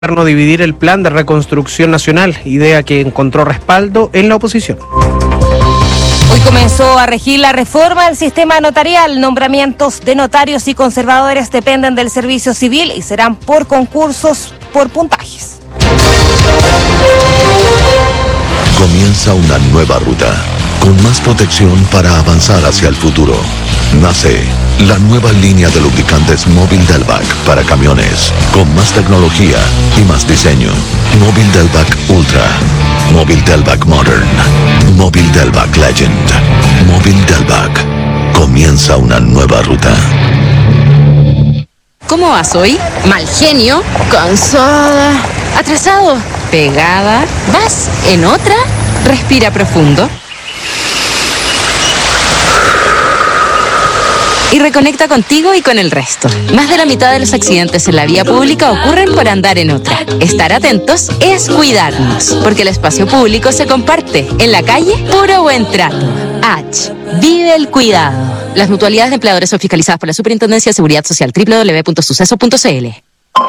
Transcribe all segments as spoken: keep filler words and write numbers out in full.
no dividir el plan de reconstrucción nacional, idea que encontró respaldo en la oposición. Hoy comenzó a regir la reforma del sistema notarial. Nombramientos de notarios y conservadores dependen del servicio civil y serán por concursos, por puntajes. Comienza una nueva ruta, con más protección para avanzar hacia el futuro. Nace la nueva línea de lubricantes Móvil Delvac para camiones, con más tecnología y más diseño. Móvil Delvac Ultra, Móvil Delvac Modern, Móvil Delvac Legend, Móvil Delvac. Comienza una nueva ruta. ¿Cómo vas hoy? Mal genio, cansada, atrasado, pegada. ¿Vas en otra? Respira profundo. Y reconecta contigo y con el resto. Más de la mitad de los accidentes en la vía pública ocurren por andar en otra. Estar atentos es cuidarnos, porque el espacio público se comparte. En la calle, puro buen trato. H. Vive el cuidado. Las mutualidades de empleadores son fiscalizadas por la Superintendencia de Seguridad Social. doble u doble u doble u punto suceso punto c l.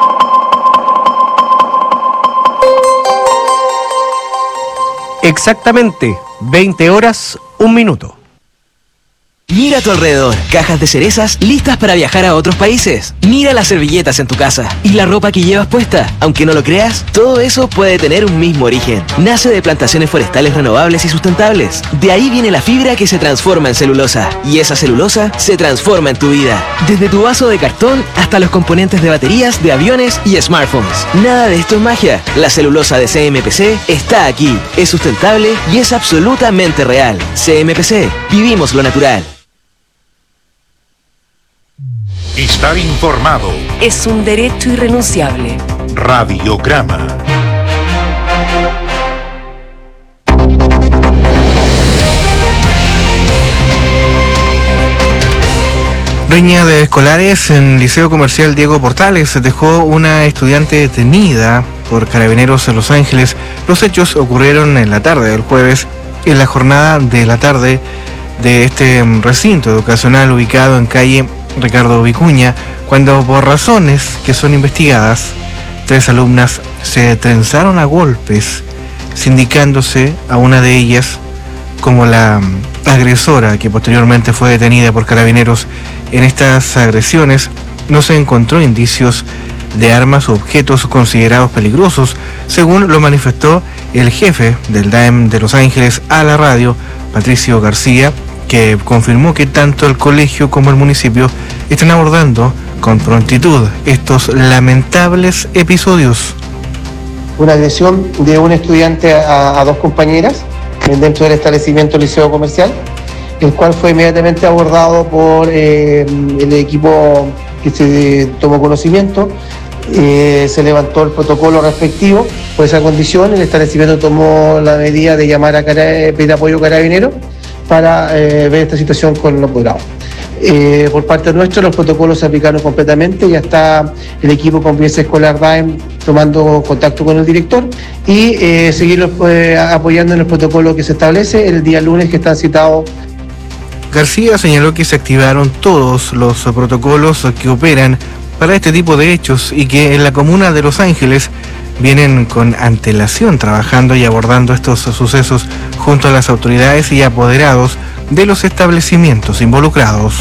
Exactamente, veinte horas, un minuto. Mira a tu alrededor, cajas de cerezas listas para viajar a otros países. Mira las servilletas en tu casa y la ropa que llevas puesta. Aunque no lo creas, todo eso puede tener un mismo origen. Nace de plantaciones forestales renovables y sustentables. De ahí viene la fibra que se transforma en celulosa. Y esa celulosa se transforma en tu vida. Desde tu vaso de cartón hasta los componentes de baterías, de aviones y smartphones. Nada de esto es magia. La celulosa de C M P C está aquí. Es sustentable y es absolutamente real. C M P C. Vivimos lo natural. Estar informado es un derecho irrenunciable. Radiograma. Riña de escolares en Liceo Comercial Diego Portales. Dejó una estudiante detenida por carabineros en Los Ángeles. Los hechos ocurrieron en la tarde del jueves, en la jornada de la tarde de este recinto educacional ubicado en calle Ricardo Vicuña, cuando por razones que son investigadas, tres alumnas se trenzaron a golpes, sindicándose a una de ellas como la agresora, que posteriormente fue detenida por carabineros. En estas agresiones no se encontró indicios de armas o objetos considerados peligrosos, según lo manifestó el jefe del D A E M de Los Ángeles a la radio, Patricio García, que confirmó que tanto el colegio como el municipio están abordando con prontitud estos lamentables episodios. Una agresión de un estudiante a, a dos compañeras dentro del establecimiento Liceo Comercial, el cual fue inmediatamente abordado por eh, el equipo que se tomó conocimiento. Eh, se levantó el protocolo respectivo por esa condición. El establecimiento tomó la medida de llamar a cara, pedir apoyo carabinero para eh, ver esta situación con los apoderados. Eh, por parte nuestra, los protocolos se aplicaron completamente. Ya está el equipo Convivencia Escolar D A E M tomando contacto con el director y eh, seguirlos eh, apoyando en el protocolo que se establece el día lunes, que están citados. García señaló que se activaron todos los protocolos que operan para este tipo de hechos y que en la comuna de Los Ángeles vienen con antelación trabajando y abordando estos sucesos junto a las autoridades y apoderados de los establecimientos involucrados.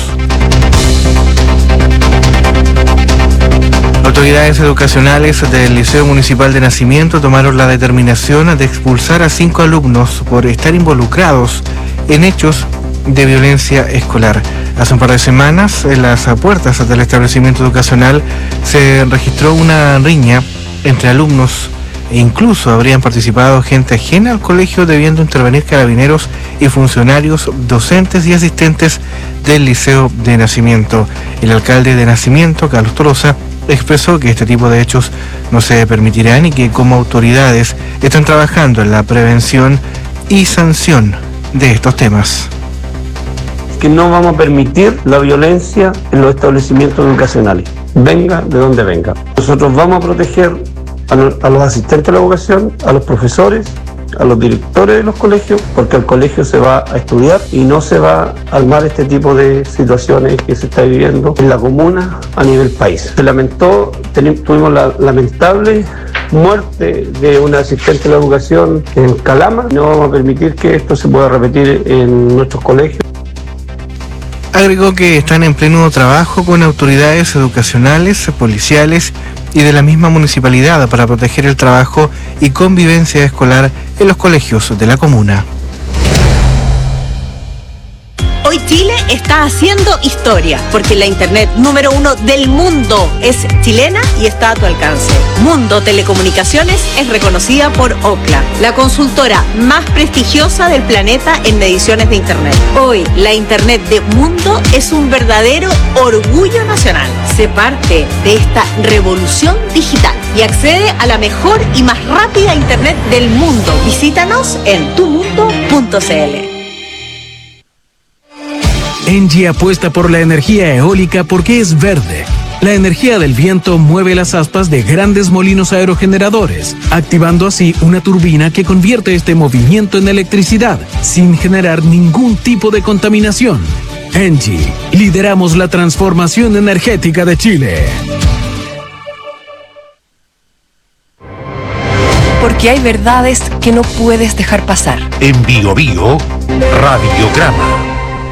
Autoridades educacionales del Liceo Municipal de Nacimiento tomaron la determinación de expulsar a cinco alumnos por estar involucrados en hechos de violencia escolar. Hace un par de semanas, en las puertas del establecimiento educacional se registró una riña entre alumnos e incluso habrían participado gente ajena al colegio, debiendo intervenir carabineros y funcionarios docentes y asistentes del Liceo de Nacimiento. El alcalde de Nacimiento, Carlos Tolosa, expresó que este tipo de hechos no se permitirán y que como autoridades están trabajando en la prevención y sanción de estos temas. Que no vamos a permitir la violencia en los establecimientos educacionales, venga de donde venga. Nosotros vamos a proteger a, lo, a los asistentes de la educación, a los profesores, a los directores de los colegios, porque el colegio se va a estudiar y no se va a armar este tipo de situaciones que se está viviendo en la comuna a nivel país. Se lamentó, tuvimos la lamentable muerte de un asistente de la educación en Calama. No vamos a permitir que esto se pueda repetir en nuestros colegios. Agregó que están en pleno trabajo con autoridades educacionales, policiales y de la misma municipalidad para proteger el trabajo y convivencia escolar en los colegios de la comuna. Hoy Chile está haciendo historia, porque la internet número uno del mundo es chilena y está a tu alcance. Mundo Telecomunicaciones es reconocida por Ookla, la consultora más prestigiosa del planeta en mediciones de internet. Hoy la internet de Mundo es un verdadero orgullo nacional. Sé parte de esta revolución digital y accede a la mejor y más rápida internet del mundo. Visítanos en tu mundo punto c l. Engie apuesta por la energía eólica porque es verde. La energía del viento mueve las aspas de grandes molinos aerogeneradores, activando así una turbina que convierte este movimiento en electricidad, sin generar ningún tipo de contaminación. Engie, lideramos la transformación energética de Chile. Porque hay verdades que no puedes dejar pasar. En Bio Bio, Radiograma.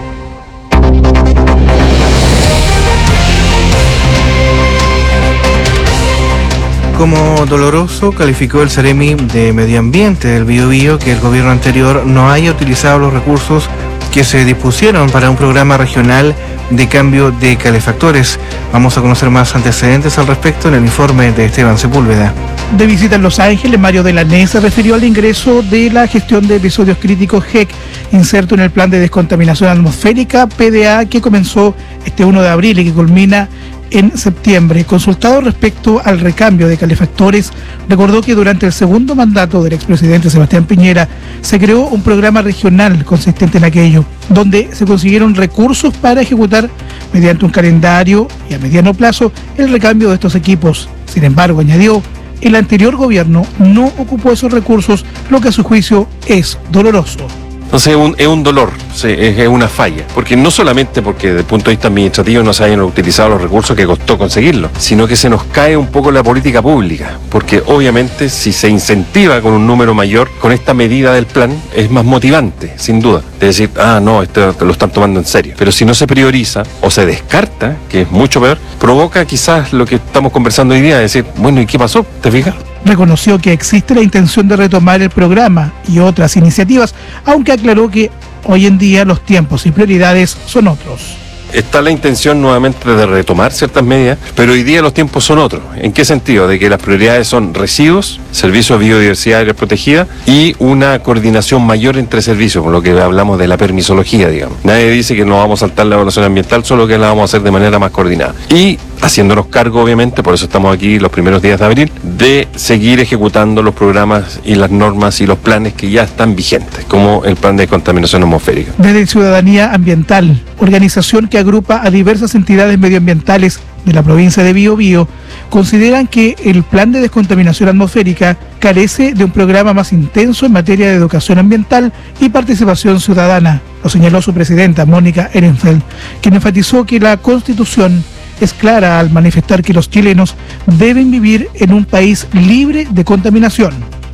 Como doloroso, calificó el Ceremi de Medio Ambiente del Biobío que el gobierno anterior no haya utilizado los recursos que se dispusieron para un programa regional de cambio de calefactores. Vamos a conocer más antecedentes al respecto en el informe de Esteban Sepúlveda. De visita en Los Ángeles, Mario Delané se refirió al ingreso de la gestión de episodios críticos G E C, inserto en el plan de descontaminación atmosférica P D A que comenzó este primero de abril y que culmina en septiembre. Consultado respecto al recambio de calefactores, recordó que durante el segundo mandato del expresidente Sebastián Piñera se creó un programa regional consistente en aquello, donde se consiguieron recursos para ejecutar mediante un calendario y a mediano plazo el recambio de estos equipos. Sin embargo, añadió, el anterior gobierno no ocupó esos recursos, lo que a su juicio es doloroso. Entonces es un, es un dolor, sí, es, es una falla, porque no solamente porque desde el punto de vista administrativo no se hayan utilizado los recursos que costó conseguirlo, sino que se nos cae un poco la política pública, porque obviamente si se incentiva con un número mayor, con esta medida del plan, es más motivante, sin duda, de decir, ah, no, esto lo están tomando en serio. Pero si no se prioriza o se descarta, que es mucho peor, provoca quizás lo que estamos conversando hoy día, de decir, bueno, ¿y qué pasó? ¿Te fijas? Reconoció que existe la intención de retomar el programa y otras iniciativas, aunque aclaró que hoy en día los tiempos y prioridades son otros. Está la intención nuevamente de retomar ciertas medidas, pero hoy día los tiempos son otros. ¿En qué sentido? De que las prioridades son residuos, servicios de biodiversidad área protegida y una coordinación mayor entre servicios, por lo que hablamos de la permisología, digamos. Nadie dice que no vamos a saltar la evaluación ambiental, solo que la vamos a hacer de manera más coordinada. Y haciéndonos cargo, obviamente, por eso estamos aquí los primeros días de abril, de seguir ejecutando los programas y las normas y los planes que ya están vigentes, como el plan de contaminación atmosférica. Desde Ciudadanía Ambiental, organización que agrupa a diversas entidades medioambientales de la provincia de Biobío, consideran que el plan de descontaminación atmosférica carece de un programa más intenso en materia de educación ambiental y participación ciudadana. Lo señaló su presidenta, Mónica Ehrenfeld, quien enfatizó que la Constitución es clara al manifestar que los chilenos deben vivir en un país libre de contaminación.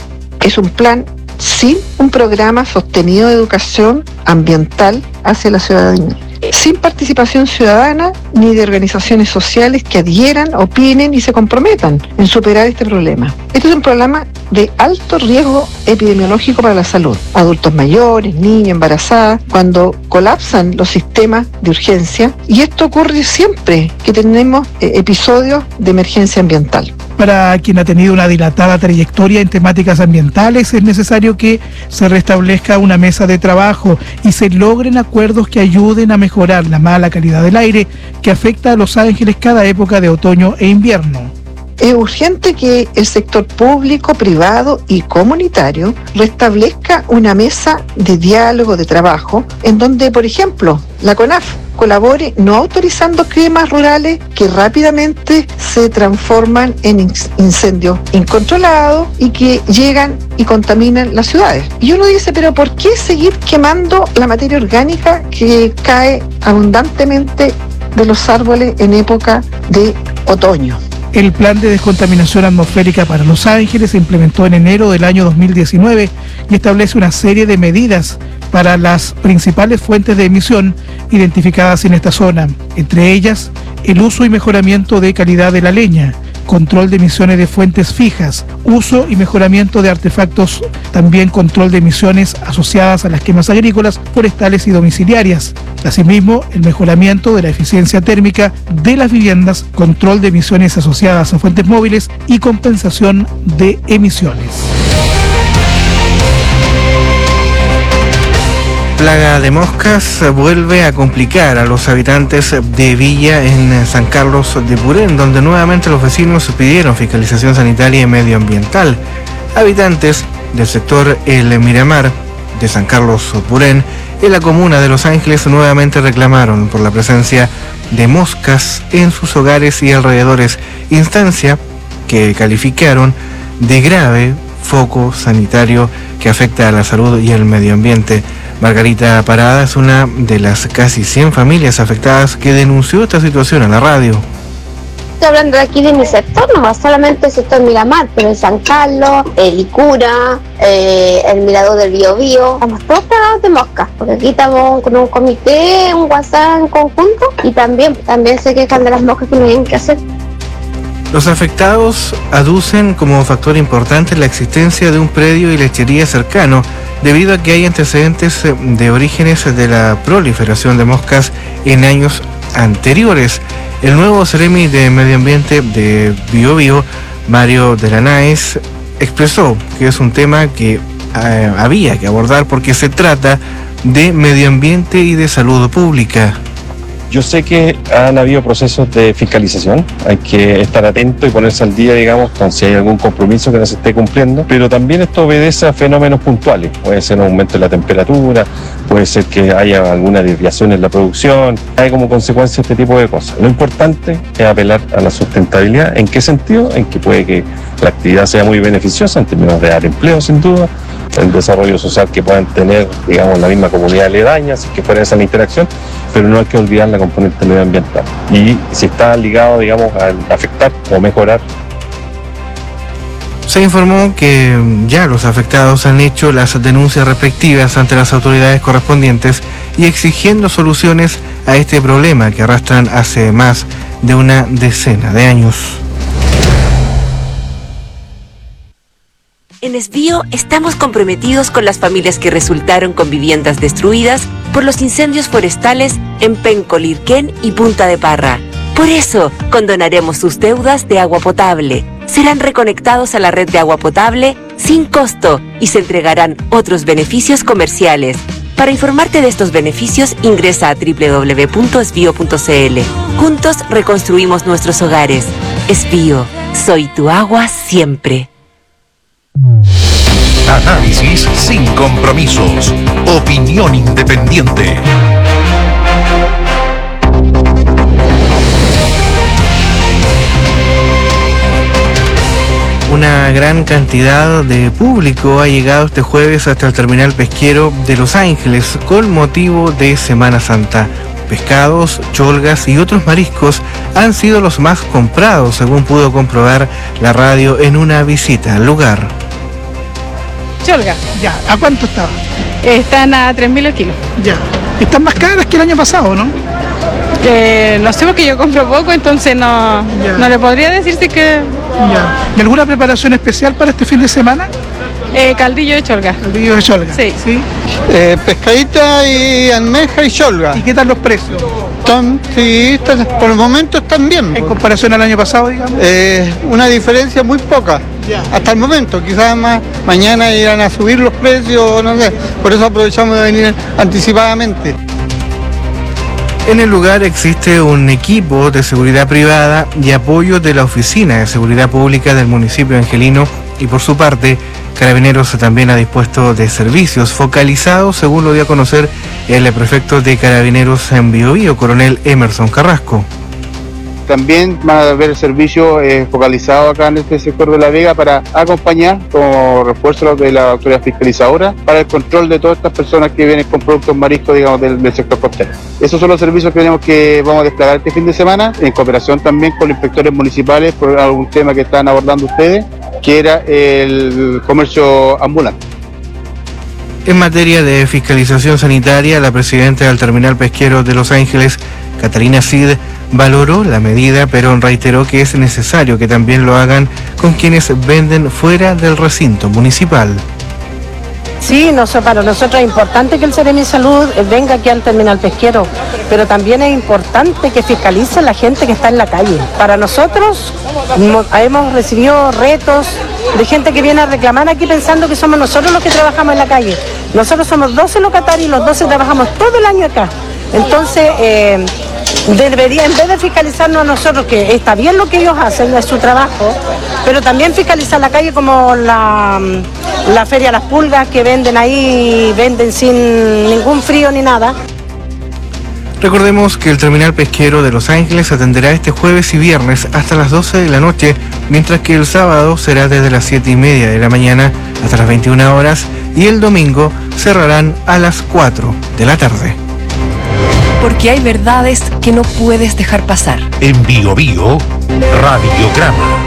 Es un plan sin un programa sostenido de educación ambiental hacia la ciudadanía, sin participación ciudadana ni de organizaciones sociales que adhieran, opinen y se comprometan en superar este problema. Este es un problema de alto riesgo epidemiológico para la salud. Adultos mayores, niños, embarazadas, cuando colapsan los sistemas de urgencia, y esto ocurre siempre que tenemos eh, episodios de emergencia ambiental. Para quien ha tenido una dilatada trayectoria en temáticas ambientales, es necesario que se restablezca una mesa de trabajo y se logren acuerdos que ayuden a mejorar la mala calidad del aire que afecta a Los Ángeles cada época de otoño e invierno. Es urgente que el sector público, privado y comunitario restablezca una mesa de diálogo, de trabajo, en donde, por ejemplo, la CONAF colabore no autorizando quemas rurales que rápidamente se transforman en incendios incontrolados y que llegan y contaminan las ciudades. Y uno dice, pero ¿por qué seguir quemando la materia orgánica que cae abundantemente de los árboles en época de otoño? El plan de descontaminación atmosférica para Los Ángeles se implementó en enero del año dos mil diecinueve y establece una serie de medidas para las principales fuentes de emisión identificadas en esta zona, entre ellas el uso y mejoramiento de calidad de la leña, control de emisiones de fuentes fijas, uso y mejoramiento de artefactos, también control de emisiones asociadas a las quemas agrícolas, forestales y domiciliarias. Asimismo, el mejoramiento de la eficiencia térmica de las viviendas, control de emisiones asociadas a fuentes móviles y compensación de emisiones. Plaga de moscas vuelve a complicar a los habitantes de Villa en San Carlos de Purén, donde nuevamente los vecinos pidieron fiscalización sanitaria y medioambiental. Habitantes del sector El Miramar de San Carlos de Purén, en la comuna de Los Ángeles, nuevamente reclamaron por la presencia de moscas en sus hogares y alrededores, instancia que calificaron de grave foco sanitario que afecta a la salud y el medio ambiente. Margarita Parada es una de las casi cien familias afectadas que denunció esta situación a la radio. Estoy hablando de aquí de mi sector, no solamente el sector Miramar, pero el San Carlos, el Icura, eh, el Mirador del Biobío, estamos todos plagados de moscas, porque aquí estamos con un comité, un WhatsApp en conjunto, y también, también se quejan de las moscas que no tienen que hacer. Los afectados aducen como factor importante la existencia de un predio y lechería cercano, debido a que hay antecedentes de orígenes de la proliferación de moscas en años anteriores. El nuevo Seremi de Medio Ambiente de Biobío, Mario de la Naes, expresó que es un tema que eh, había que abordar porque se trata de medio ambiente y de salud pública. Yo sé que han habido procesos de fiscalización, hay que estar atento y ponerse al día, digamos, con si hay algún compromiso que no se esté cumpliendo, pero también esto obedece a fenómenos puntuales, puede ser un aumento de la temperatura, puede ser que haya alguna desviación en la producción, hay como consecuencia este tipo de cosas. Lo importante es apelar a la sustentabilidad. ¿En qué sentido? En que puede que la actividad sea muy beneficiosa en términos de dar empleo, sin duda, el desarrollo social que puedan tener, digamos, la misma comunidad aledaña, si que fuera esa la interacción, pero no hay que olvidar la componente medioambiental. Y si está ligado, digamos, a afectar o mejorar. Se informó que ya los afectados han hecho las denuncias respectivas ante las autoridades correspondientes y exigiendo soluciones a este problema que arrastran hace más de una decena de años. En Esbío estamos comprometidos con las familias que resultaron con viviendas destruidas por los incendios forestales en Penco, Lirquén y Punta de Parra. Por eso, condonaremos sus deudas de agua potable. Serán reconectados a la red de agua potable sin costo y se entregarán otros beneficios comerciales. Para informarte de estos beneficios, ingresa a doble u doble u doble u punto esbío punto c l. Juntos reconstruimos nuestros hogares. Esbío, soy tu agua siempre. Análisis sin compromisos. Opinión independiente. Una gran cantidad de público ha llegado este jueves hasta el terminal pesquero de Los Ángeles con motivo de Semana Santa. Pescados, cholgas y otros mariscos han sido los más comprados, según pudo comprobar la radio en una visita al lugar. Cholga. Ya, ¿a cuánto estaban? Están a tres mil el kilo. Ya. Están más caras que el año pasado, ¿no? Eh, no sé porque yo compro poco, entonces no, no le podría decir si que... Ya. ¿Y alguna preparación especial para este fin de semana? Eh, caldillo de cholga. Caldillo de cholga. Sí. ¿Sí? Eh, pescadita y almeja y cholga. ¿Y qué tal los precios? Están, sí, están, por el momento están bien. ¿En comparación al año pasado, digamos? Eh, una diferencia muy poca. Ya. Hasta el momento, quizás más mañana irán a subir los precios, no sé. Por eso aprovechamos de venir anticipadamente. En el lugar existe un equipo de seguridad privada y apoyo de la Oficina de Seguridad Pública del municipio angelino y por su parte, Carabineros también ha dispuesto de servicios focalizados, según lo dio a conocer el prefecto de Carabineros en Biobío, coronel Emerson Carrasco. también van a ver el servicio eh, focalizado acá en este sector de La Vega para acompañar como refuerzo de la autoridad fiscalizadora para el control de todas estas personas que vienen con productos mariscos, digamos, del, del sector costero. Esos son los servicios que tenemos que vamos a desplegar este fin de semana, en cooperación también con los inspectores municipales por algún tema que están abordando ustedes, que era el comercio ambulante. En materia de fiscalización sanitaria, la presidenta del terminal pesquero de Los Ángeles, Catalina Cid, valoró la medida, pero reiteró que es necesario que también lo hagan con quienes venden fuera del recinto municipal. Sí, no, para nosotros es importante que el Seremi Salud venga aquí al terminal pesquero, pero también es importante que fiscalice a la gente que está en la calle. Para nosotros hemos recibido retos de gente que viene a reclamar aquí pensando que somos nosotros los que trabajamos en la calle. Nosotros somos doce locatarios y los doce trabajamos todo el año acá. Entonces, eh, debería, en vez de fiscalizarnos a nosotros, que está bien lo que ellos hacen, es su trabajo, pero también fiscalizar la calle como la, la Feria Las Pulgas, que venden ahí, venden sin ningún frío ni nada. Recordemos que el terminal pesquero de Los Ángeles atenderá este jueves y viernes hasta las doce de la noche, mientras que el sábado será desde las siete y media de la mañana hasta las veintiuna horas y el domingo cerrarán a las cuatro de la tarde. Porque hay verdades que no puedes dejar pasar. En Bio Bio, Radiograma.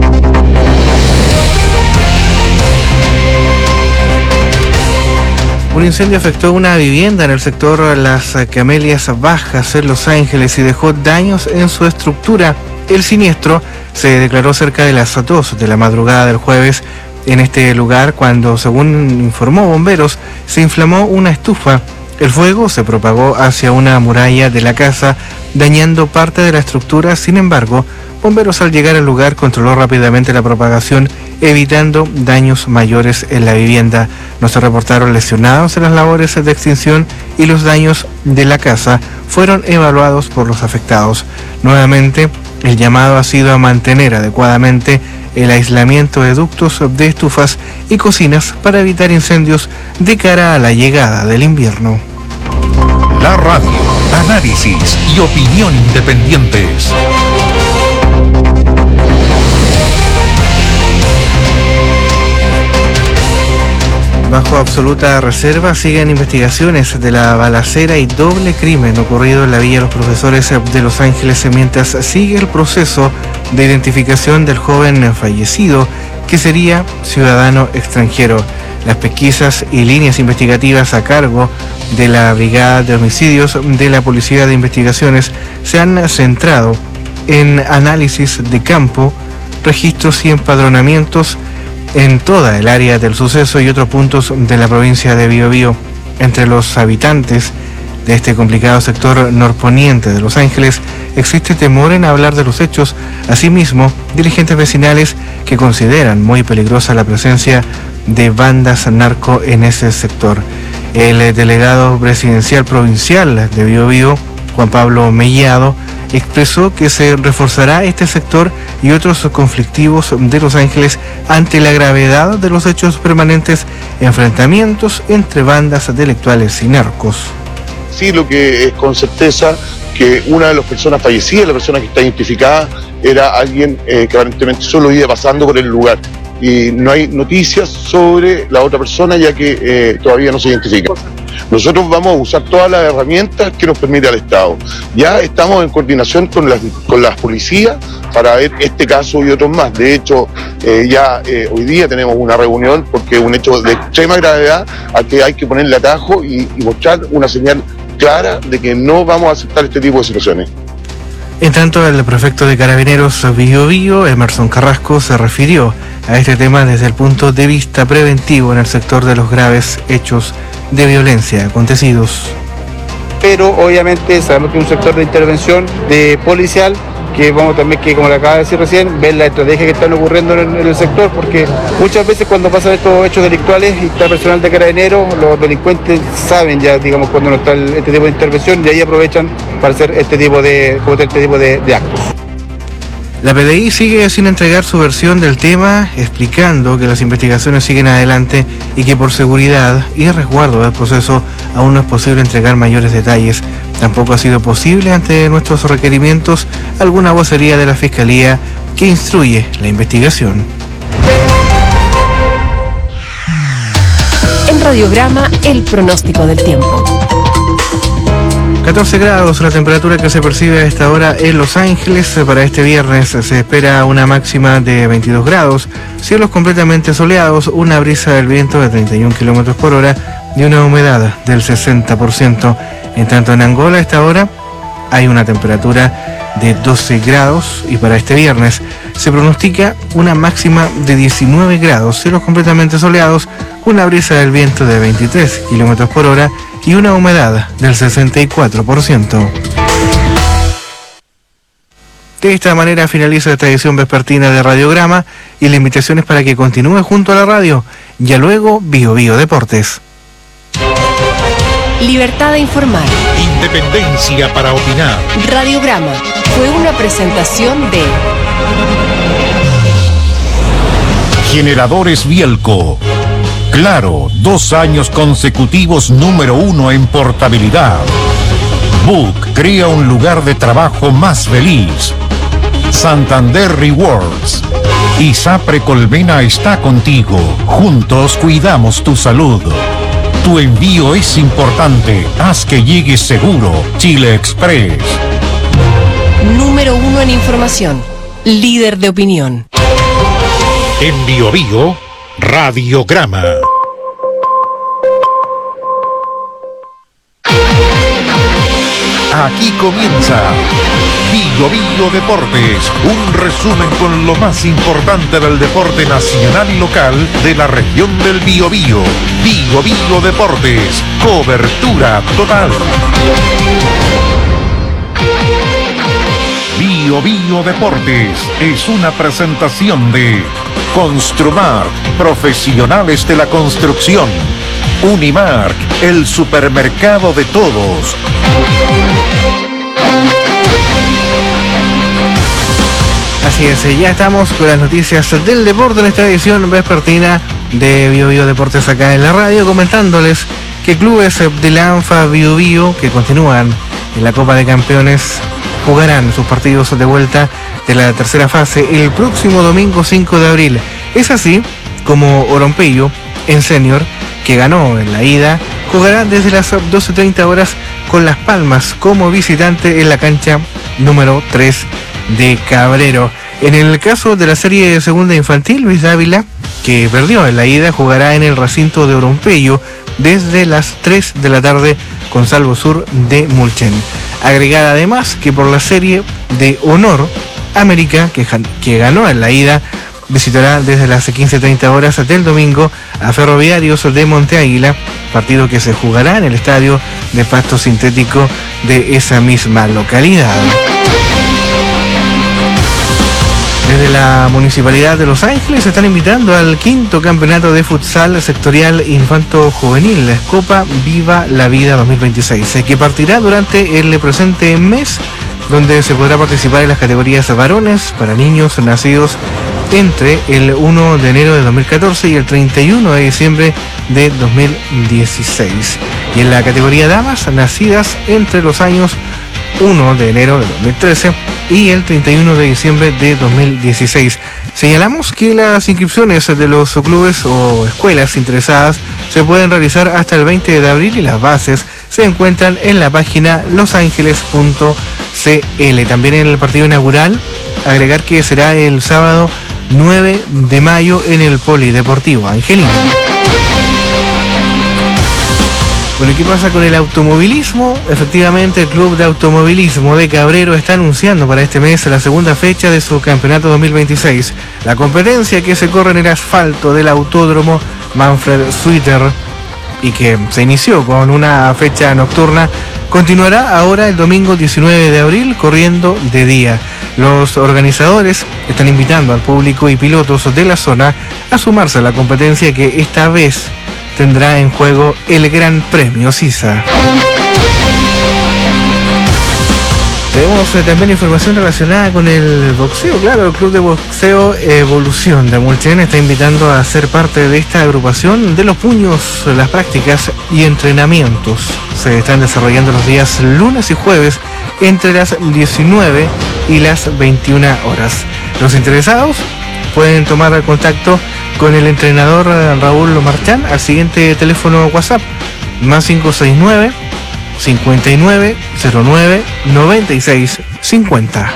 Un incendio afectó una vivienda en el sector Las Camelias Bajas en Los Ángeles y dejó daños en su estructura. El siniestro se declaró cerca de las dos de la madrugada del jueves en este lugar cuando, según informó bomberos, se inflamó una estufa. El fuego se propagó hacia una muralla de la casa, dañando parte de la estructura. Sin embargo, bomberos al llegar al lugar controló rápidamente la propagación, evitando daños mayores en la vivienda. No se reportaron lesionados en las labores de extinción y los daños de la casa fueron evaluados por los afectados. Nuevamente, el llamado ha sido a mantener adecuadamente el aislamiento de ductos de estufas y cocinas para evitar incendios de cara a la llegada del invierno. La radio, análisis y opinión independientes. Bajo absoluta reserva siguen investigaciones de la balacera y doble crimen ocurrido en la Villa Los Profesores de Los Ángeles mientras sigue el proceso de identificación del joven fallecido que sería ciudadano extranjero. Las pesquisas y líneas investigativas a cargo de la Brigada de Homicidios de la Policía de Investigaciones se han centrado en análisis de campo, registros y empadronamientos en toda el área del suceso y otros puntos de la provincia de Biobío. Entre los habitantes de este complicado sector norponiente de Los Ángeles existe temor en hablar de los hechos. Asimismo, dirigentes vecinales que consideran muy peligrosa la presencia de bandas narco en ese sector. El delegado presidencial provincial de Biobío, Juan Pablo Mellado, expresó que se reforzará este sector y otros conflictivos de Los Ángeles ante la gravedad de los hechos permanentes enfrentamientos entre bandas delictuales y narcos. Sí, lo que es con certeza que una de las personas fallecidas, la persona que está identificada, era alguien eh, que aparentemente solo iba pasando por el lugar. Y no hay noticias sobre la otra persona ya que eh, todavía no se identifica. Nosotros vamos a usar todas las herramientas que nos permite el Estado. Ya estamos en coordinación con las, con las policías para ver este caso y otros más. De hecho, eh, ya eh, hoy día tenemos una reunión porque es un hecho de extrema gravedad al que hay que ponerle atajo y, y mostrar una señal clara de que no vamos a aceptar este tipo de situaciones. En tanto, el prefecto de Carabineros Biobío, Emerson Carrasco, se refirió a este tema desde el punto de vista preventivo en el sector de los graves hechos de violencia acontecidos. Pero obviamente sabemos que es un sector de intervención de policial que vamos también, que como le acaba de decir recién, ver la estrategia que están ocurriendo en el, en el sector, porque muchas veces cuando pasan estos hechos delictuales y está personal de Carabineros, los delincuentes saben ya, digamos, cuando no está el, este tipo de intervención y ahí aprovechan para hacer este tipo de, este tipo de, de actos. La P D I sigue sin entregar su versión del tema, explicando que las investigaciones siguen adelante y que por seguridad y resguardo del proceso aún no es posible entregar mayores detalles. Tampoco ha sido posible, ante nuestros requerimientos, alguna vocería de la Fiscalía que instruye la investigación. En Radiograma, el pronóstico del tiempo. catorce grados la temperatura que se percibe a esta hora en Los Ángeles. Para este viernes se espera una máxima de veintidós grados, cielos completamente soleados, una brisa del viento de treinta y un kilómetros por hora y una humedad del sesenta por ciento. En tanto, en Angola a esta hora hay una temperatura de doce grados y para este viernes se pronostica una máxima de diecinueve grados, cielos completamente soleados, una brisa del viento de veintitrés kilómetros por hora y una humedad del sesenta y cuatro por ciento. De esta manera finaliza esta edición vespertina de Radiograma y la invitación es para que continúe junto a la radio. Ya luego, Bio Bio Deportes. Libertad de informar. Independencia para opinar. Radiograma fue una presentación de Generadores Bielco. Claro, dos años consecutivos número uno en portabilidad. Book crea un lugar de trabajo más feliz. Santander Rewards. ISAPRE Colmena está contigo. Juntos cuidamos tu salud. Tu envío es importante. Haz que llegue seguro. Chile Express. Número uno en información. Líder de opinión. En Bio Bio, Radiograma. Aquí comienza Bio Bio Deportes, un resumen con lo más importante del deporte nacional y local de la región del Biobío. Bio Bio Deportes, cobertura total. Bio Bio Deportes es una presentación de Construmark, profesionales de la construcción. Unimark, el supermercado de todos. Así es, ya estamos con las noticias del deporte en esta edición vespertina de Bio Bio Deportes acá en la radio, comentándoles que clubes de la ANFA Bio Bio que continúan en la Copa de Campeones jugarán sus partidos de vuelta de la tercera fase el próximo domingo cinco de abril. Es así como Oronpello en senior, que ganó en la ida, jugará desde las doce treinta horas con Las Palmas como visitante en la cancha número tres de Cabrero. En el caso de la serie de segunda infantil, Luis Dávila, que perdió en la ida, jugará en el recinto de Oronpello desde las tres de la tarde con Salvo Sur de Mulchen. Agregada además que por la serie de honor, América, que, que ganó en la ida, visitará desde las quince treinta horas del domingo a Ferroviarios de Monte Águila, partido que se jugará en el estadio de pasto sintético de esa misma localidad. Desde la Municipalidad de Los Ángeles se están invitando al quinto campeonato de futsal sectorial infanto-juvenil, Copa Viva la Vida dos mil veintiséis, que partirá durante el presente mes, donde se podrá participar en las categorías varones para niños nacidos entre el primero de enero de dos mil catorce y el treinta y uno de diciembre de dos mil dieciséis. Y en la categoría damas, nacidas entre los años primero de enero de dos mil trece y el treinta y uno de diciembre de dos mil dieciséis. Señalamos que las inscripciones de los clubes o escuelas interesadas se pueden realizar hasta el veinte de abril y las bases se encuentran en la página losangeles punto c l. También en el partido inaugural, agregar que será el sábado nueve de mayo en el Polideportivo Angelino. Bueno, ¿qué pasa con el automovilismo? Efectivamente, el Club de Automovilismo de Cabrero está anunciando para este mes la segunda fecha de su campeonato dos mil veintiséis. La competencia que se corre en el asfalto del autódromo Manfred Suiter y que se inició con una fecha nocturna, continuará ahora el domingo diecinueve de abril corriendo de día. Los organizadores están invitando al público y pilotos de la zona a sumarse a la competencia que esta vez tendrá en juego el Gran Premio Sisa. Tenemos eh, también información relacionada con el boxeo. Claro, el Club de Boxeo Evolución de Mulchen está invitando a ser parte de esta agrupación de los puños. Las prácticas y entrenamientos se están desarrollando los días lunes y jueves entre las diecinueve y las veintiuna horas. Los interesados pueden tomar contacto con el entrenador Raúl Marchán al siguiente teléfono WhatsApp, más cinco seis nueve, cincuenta y nueve, cero nueve, noventa y seis, cincuenta.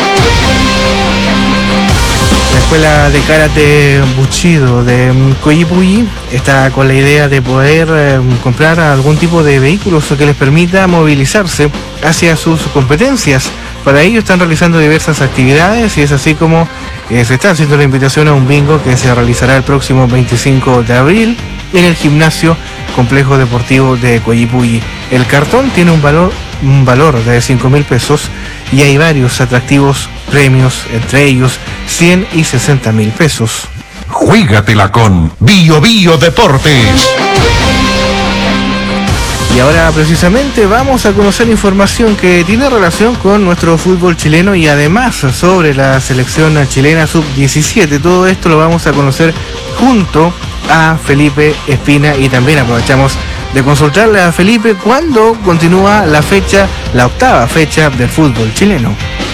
La Escuela de Karate Bushido de Coyipulli está con la idea de poder eh, comprar algún tipo de vehículos que les permita movilizarse hacia sus competencias. Para ello están realizando diversas actividades y es así como eh, se está haciendo la invitación a un bingo que se realizará el próximo veinticinco de abril en el gimnasio Complejo Deportivo de Coyipulli. El cartón tiene un valor, un valor de cinco mil pesos y hay varios atractivos premios, entre ellos cien y sesenta mil pesos. Juégatela con Bio Bio Deportes. Y ahora precisamente vamos a conocer información que tiene relación con nuestro fútbol chileno y además sobre la selección chilena sub diecisiete. Todo esto lo vamos a conocer junto a Felipe Espina y también aprovechamos de consultarle a Felipe cuándo continúa la fecha, la octava fecha del fútbol chileno.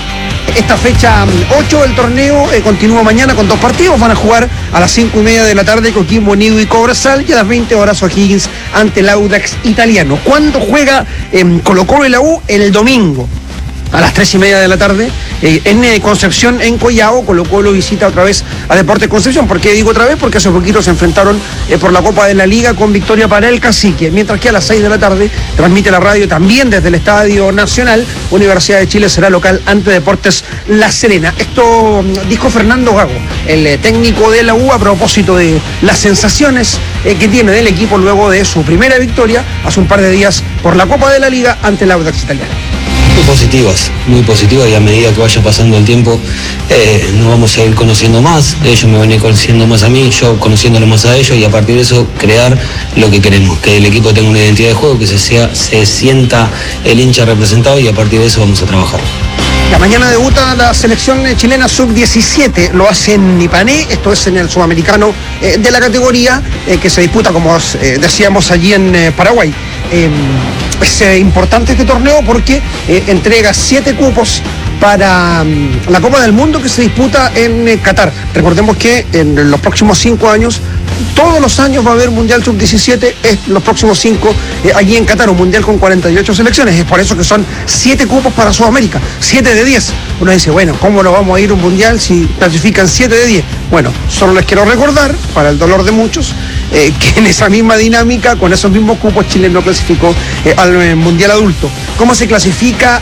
Esta fecha ocho del torneo eh, continúa mañana con dos partidos. Van a jugar a las cinco y media de la tarde Coquimbo Unido y Cobresal y a las veinte horas O'Higgins ante el Audax Italiano. ¿Cuándo juega eh, Colo Colo y la U? El domingo a las tres y media de la tarde eh, en eh, Concepción, en Collao. Colo Colo visita otra vez a Deportes Concepción. ¿Por qué digo otra vez? Porque hace poquito se enfrentaron eh, por la Copa de la Liga con victoria para el Cacique. Mientras que a las seis de la tarde transmite la radio también desde el Estadio Nacional. Universidad de Chile será local ante Deportes La Serena. Esto dijo Fernando Gago, el eh, técnico de la U, a propósito de las sensaciones eh, que tiene del equipo luego de su primera victoria hace un par de días por la Copa de la Liga ante el Audax Italiano. Muy positivas, muy positivas, y a medida que vaya pasando el tiempo eh, nos vamos a ir conociendo más. Ellos me van a ir conociendo más a mí, yo conociéndolo más a ellos, y a partir de eso crear lo que queremos, que el equipo tenga una identidad de juego, que se, sea, se sienta el hincha representado, y a partir de eso vamos a trabajar. La mañana debuta la selección chilena sub diecisiete, lo hace en Ipané, esto es en el sudamericano eh, de la categoría eh, que se disputa, como eh, decíamos, allí en eh, Paraguay. Eh, es eh, importante este torneo porque eh, entrega siete cupos para um, la Copa del Mundo que se disputa en eh, Qatar. Recordemos que en los próximos cinco años, todos los años va a haber Mundial sub diecisiete, es los próximos cinco eh, allí en Qatar, un Mundial con cuarenta y ocho selecciones. Es por eso que son siete cupos para Sudamérica, siete de diez. Uno dice, bueno, ¿cómo no vamos a ir a un Mundial si clasifican siete de diez? Bueno, solo les quiero recordar, para el dolor de muchos, eh, que en esa misma dinámica, con esos mismos cupos, Chile no clasificó eh, al eh, Mundial Adulto. ¿Cómo se clasifica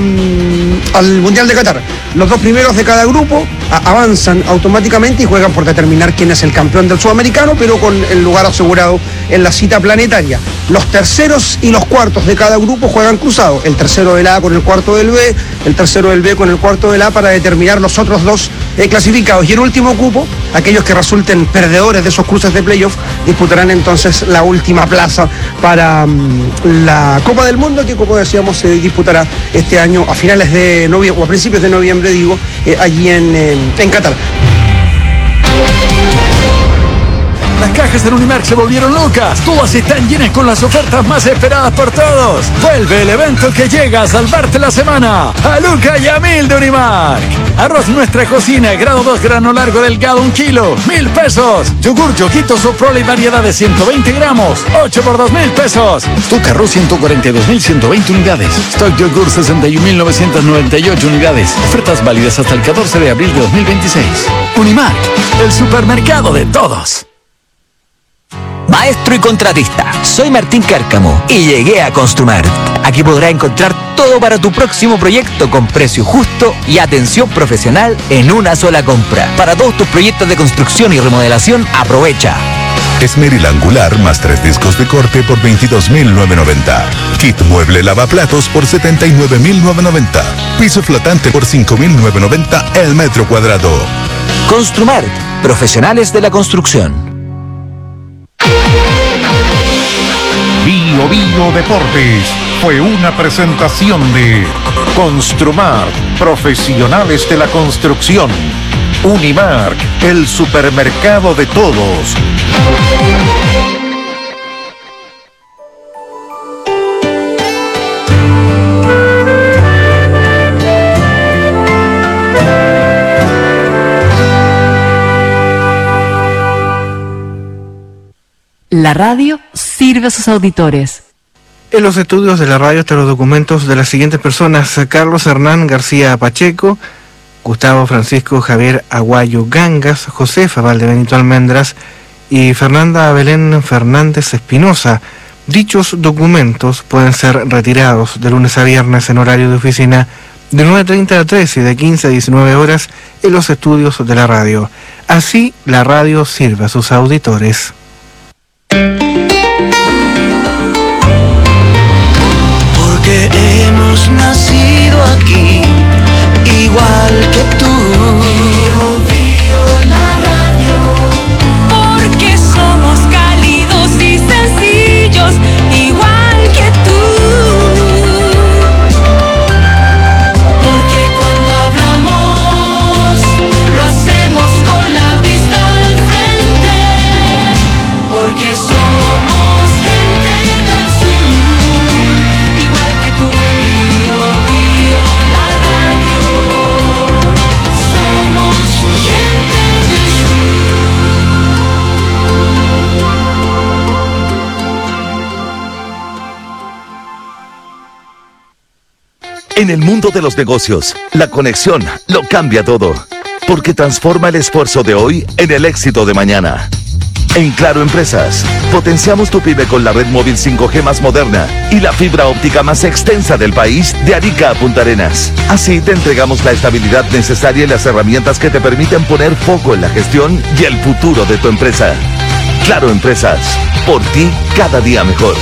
um, al Mundial de Qatar? Los dos primeros de cada grupo a, avanzan automáticamente y juegan por determinar quién es el campeón del sudamericano, pero con el lugar asegurado en la cita planetaria. Los terceros y los cuartos de cada grupo juegan cruzados, el tercero del A con el cuarto del B, el tercero del B con el cuarto del A, para determinar los otros dos eh, clasificados. Y el último cupo, aquellos que resulten perdedores de esos cruces de playoff, disputarán entonces la última plaza para um, la Copa del Mundo, que, como decíamos, se disputará este año a finales de noviembre, o a principios de noviembre, digo, eh, allí en, en, en Qatar. Las cajas en Unimark se volvieron locas. Todas están llenas con las ofertas más esperadas por todos. Vuelve el evento que llega a salvarte la semana. A Luca y a Mil de Unimark. Arroz Nuestra Cocina, grado dos, grano largo delgado, un kilo, mil pesos. Yogur Yoguito Soprole y variedad de ciento veinte gramos, ocho por dos mil pesos. Stock Arroz ciento cuarenta y dos mil ciento veinte unidades. Stock Yogur sesenta y un mil novecientos noventa y ocho unidades. Ofertas válidas hasta el catorce de abril de dos mil veintiséis. Unimark, el supermercado de todos. Maestro y contratista, soy Martín Cárcamo y llegué a Construmart. Aquí podrás encontrar todo para tu próximo proyecto con precio justo y atención profesional en una sola compra. Para todos tus proyectos de construcción y remodelación, aprovecha. Esmeril angular más tres discos de corte por veintidós mil novecientos noventa. Kit mueble lavaplatos por setenta y nueve mil novecientos noventa. Piso flotante por cinco mil novecientos noventa el metro cuadrado. Construmart, profesionales de la construcción. Bio Bio Deportes fue una presentación de Construmark, profesionales de la construcción. Unimark, el supermercado de todos. La radio sirve a sus auditores. En los estudios de la radio están los documentos de las siguientes personas: Carlos Hernán García Pacheco, Gustavo Francisco Javier Aguayo Gangas, Josefa Valdebenito Almendras y Fernanda Belén Fernández Espinosa. Dichos documentos pueden ser retirados de lunes a viernes en horario de oficina de nueve treinta a trece y de quince a diecinueve horas en los estudios de la radio. Así, la radio sirve a sus auditores. Porque hemos nacido aquí, igual que tú. Vivo, vivo la radio. Porque somos cálidos y sencillos, igual que tú. Porque cuando hablamos, lo hacemos con la vista al frente. Porque somos gente del sur, igual que tú. Vivo, vivo la radio. Somos gente del En el mundo de los negocios, la conexión lo cambia todo, porque transforma el esfuerzo de hoy en el éxito de mañana. En Claro Empresas, potenciamos tu pyme con la red móvil cinco G más moderna y la fibra óptica más extensa del país, de Arica a Punta Arenas. Así te entregamos la estabilidad necesaria y las herramientas que te permiten poner foco en la gestión y el futuro de tu empresa. Claro Empresas, por ti cada día mejor.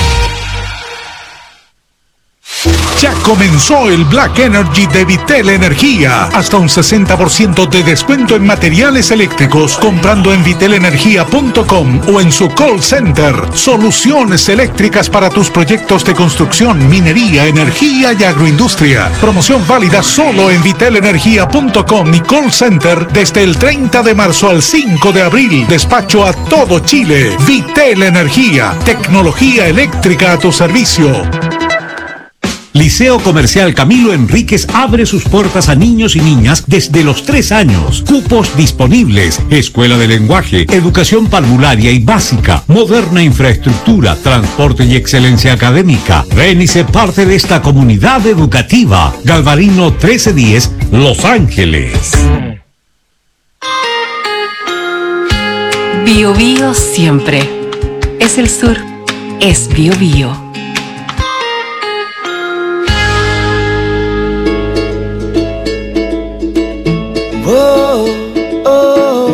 Ya comenzó el Black Energy de Vitel Energía. Hasta un sesenta por ciento de descuento en materiales eléctricos comprando en vitel energía punto com o en su call center. Soluciones eléctricas para tus proyectos de construcción, minería, energía y agroindustria. Promoción válida solo en vitel energía punto com y call center desde el treinta de marzo al cinco de abril. Despacho a todo Chile. Vitel Energía. Tecnología eléctrica a tu servicio. Liceo Comercial Camilo Enríquez abre sus puertas a niños y niñas desde los tres años. Cupos disponibles. Escuela de lenguaje, educación parvularia y básica, moderna infraestructura, transporte y excelencia académica. Ven y sé parte de esta comunidad educativa. Galvarino trece diez, Los Ángeles. Bio Bio siempre. Es el sur. Es Bio Bio. Whoa, oh,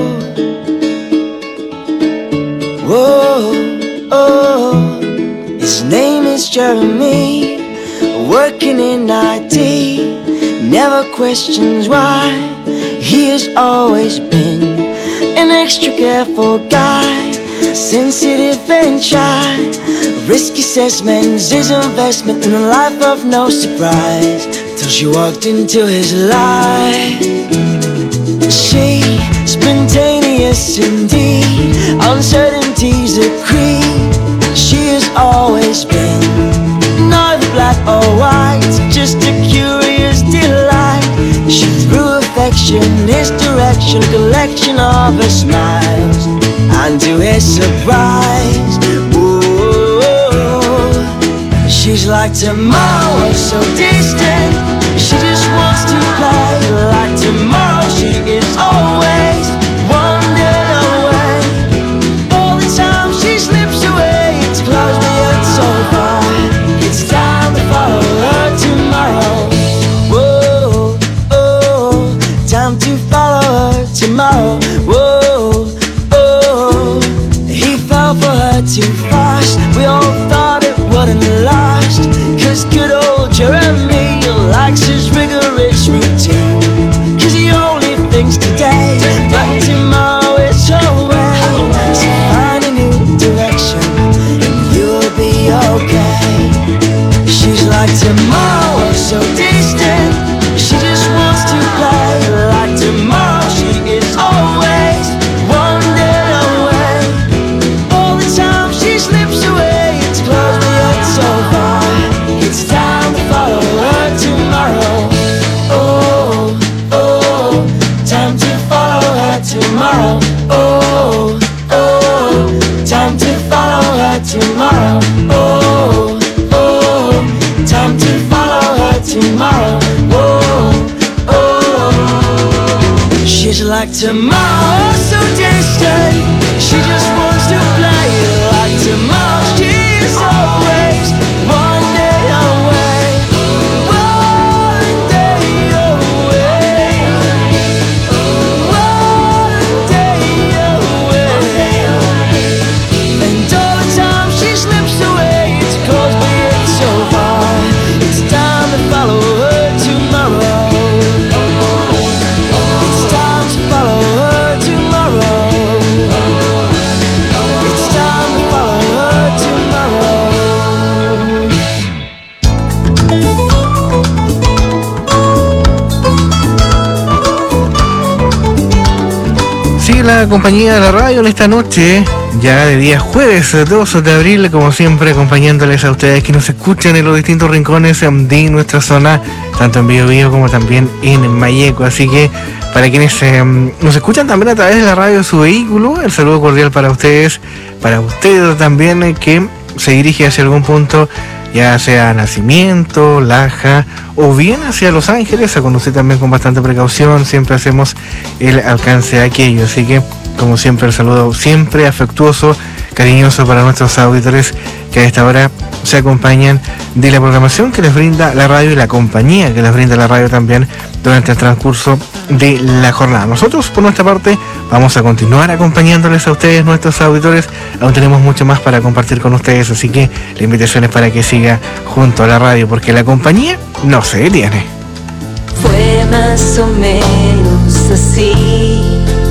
whoa, oh. His name is Jeremy, working in I T, never questions why. He has always been an extra careful guy, sensitive and shy. Risk assessments, his investment in a life of no surprise, till she walked into his life. She, spontaneous indeed, uncertainty's a creed. She has always been neither black or white, just a curious delight. She threw affection, his direction, collection of her smiles, and to his surprise, ooh, she's like tomorrow, so distant. She just wants to play like tomorrow. She is always wandering away. All the time she slips away. It's close but yet so far. It's time to follow her tomorrow. Whoa, oh, time to follow her tomorrow. Whoa, oh, he fell for her too fast. We all thought it wouldn't last, 'cause good old Jeremy likes his rigorous routine, 'cause he only thinks today, but tomorrow it's her way. So find a new direction and you'll be okay. She's like tomorrow, so distant. like tomorrow so distant. She just wants to play like tomorrow. She's always one day away, one day away, one day away. And all the time she slips away, it's cause we're so far. It's time to follow her tomorrow. It's time to follow her tomorrow. It's time to follow her tomorrow. Sigue la compañía de la radio en esta noche, ya de día jueves dos de abril, como siempre acompañándoles a ustedes que nos escuchan en los distintos rincones de nuestra zona, tanto en Biobío como también en Mayeco. Así que para quienes eh, nos escuchan también a través de la radio de su vehículo, el saludo cordial para ustedes, para ustedes también eh, que se dirige hacia algún punto, ya sea Nacimiento, Laja o bien hacia Los Ángeles, a conducir también con bastante precaución. Siempre hacemos el alcance de aquello, así que como siempre el saludo siempre afectuoso, cariñoso para nuestros auditores que a esta hora se acompañan de la programación que les brinda la radio y la compañía que les brinda la radio también durante el transcurso de la jornada. Nosotros por nuestra parte vamos a continuar acompañándoles a ustedes, nuestros auditores. Aún tenemos mucho más para compartir con ustedes, así que la invitación es para que siga junto a la radio, porque la compañía no se detiene. Fue más o menos así.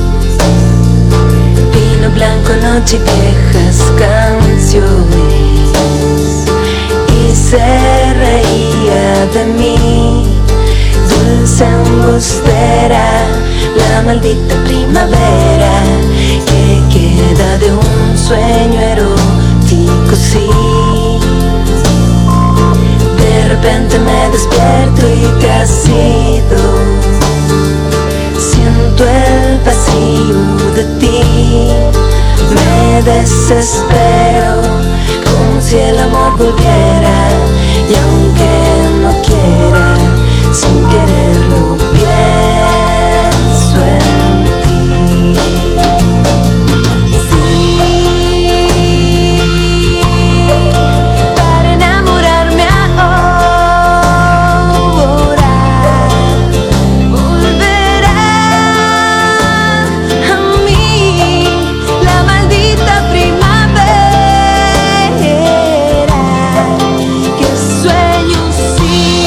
Vino blanco, noche y viejas canciones, y se reía de mí. Dulce embustera, la maldita primavera que queda de un sueño erótico, sí. De repente me despierto y te has ido. Siento el vacío de ti, me desespero, como si el amor volviera. Y aunque no quiera, sin quererlo pienso en ti. Sí, para enamorarme ahora, volverá a mí la maldita primavera que sueño sí.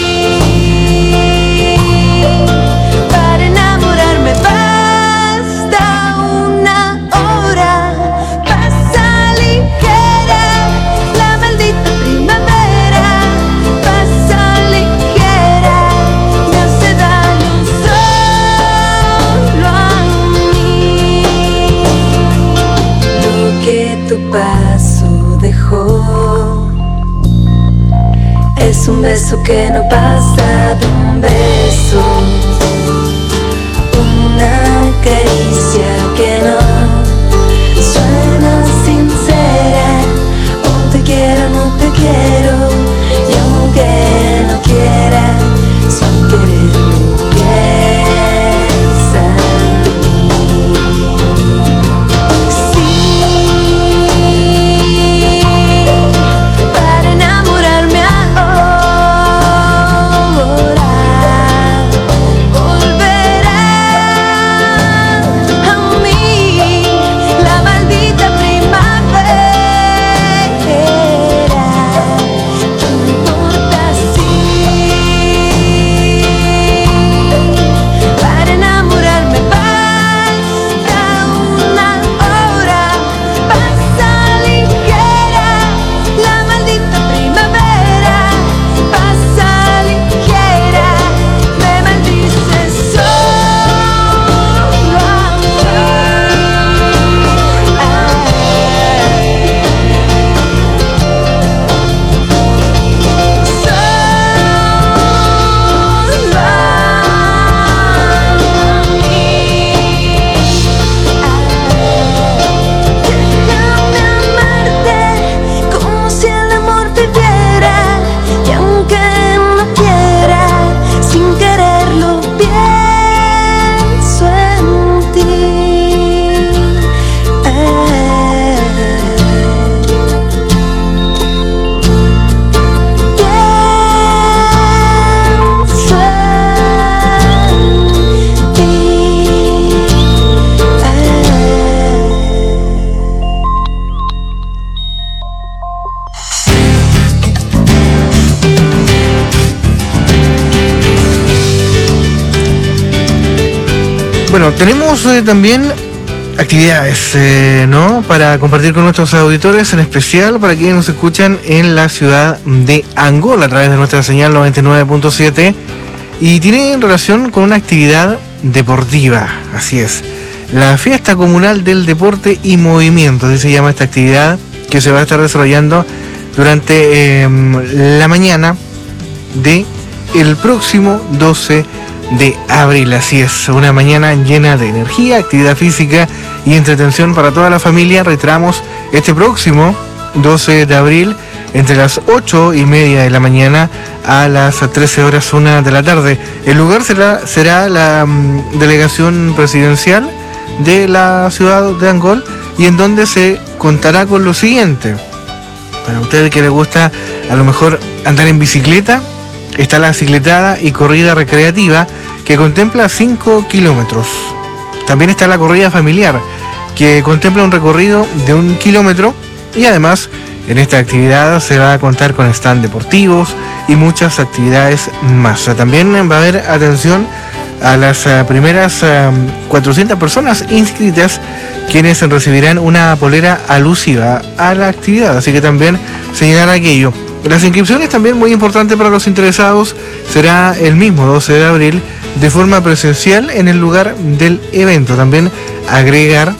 Para enamorarme basta una hora, pasa ligera, la maldita primavera, pasa ligera, me hace daño solo a mí. Lo que tu paso dejó es un beso que no pasa de un beso, una caricia que no suena sincera. O te quiero, no te quiero, y aunque no quiera, sin quererlo piensa en mí. Sí, para enamorarme ahora, volverá a mí Bueno, tenemos eh, también actividades, eh, ¿no? Para compartir con nuestros auditores, en especial para quienes nos escuchan en la ciudad de Angol a través de nuestra señal noventa y nueve punto siete, y tiene relación con una actividad deportiva, así es. La Fiesta Comunal del Deporte y Movimiento, así se llama esta actividad, que se va a estar desarrollando durante eh, la mañana de el próximo doce de abril. Así es, una mañana llena de energía, actividad física y entretención para toda la familia. Reiteramos, este próximo doce de abril, entre las ocho y media de la mañana a las trece horas una de la tarde. El lugar será, será la um, delegación presidencial de la ciudad de Angol, y en donde se contará con lo siguiente. Para ustedes que les gusta a lo mejor andar en bicicleta, está la cicletada y corrida recreativa, que contempla cinco kilómetros. También está la corrida familiar, que contempla un recorrido de un kilómetro, y además en esta actividad se va a contar con stand deportivos y muchas actividades más. También va a haber atención a las uh, primeras uh, cuatrocientas personas inscritas, quienes recibirán una polera alusiva a la actividad, así que también señalar aquello. Las inscripciones, también muy importante para los interesados, será el mismo doce de abril de forma presencial en el lugar del evento. También agregar